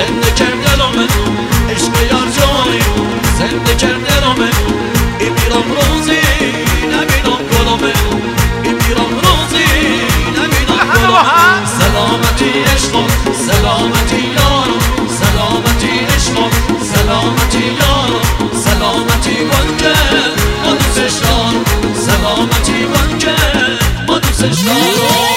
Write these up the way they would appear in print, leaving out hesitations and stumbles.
زنده کرد دلمه عشق یار جانی زنده کرد دلمه این میرم روزی نبینم گلمه این میرم روزی نبینم گلمه سلامتی عشقم سلامتی یارم سلامتی عشقم سلامتی یارم سلامتی گنجه ما دوستش دارم سلامتی گنجه ما دوستش دارم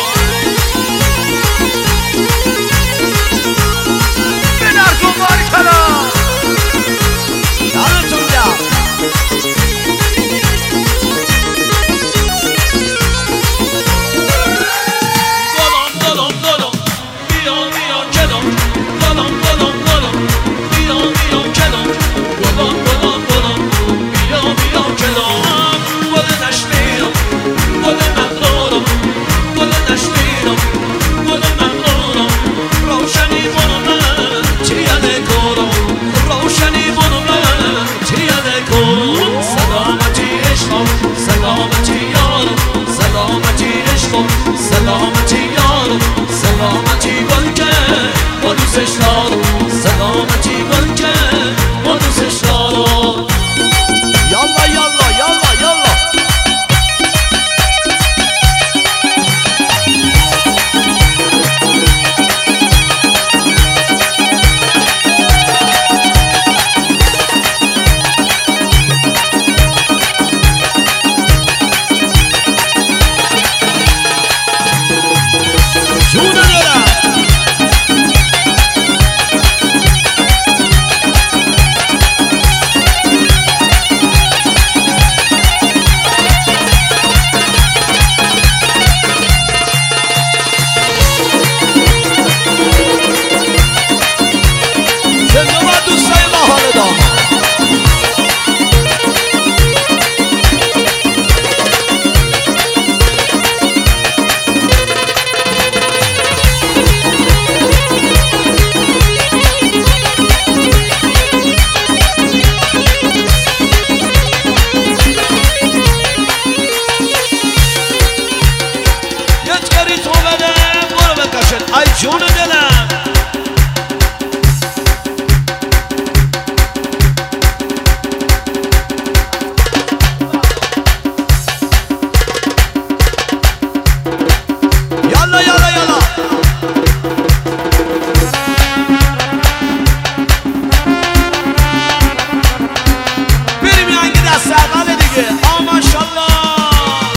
سلامتی یارم سلامتی گل که با دوستش دارم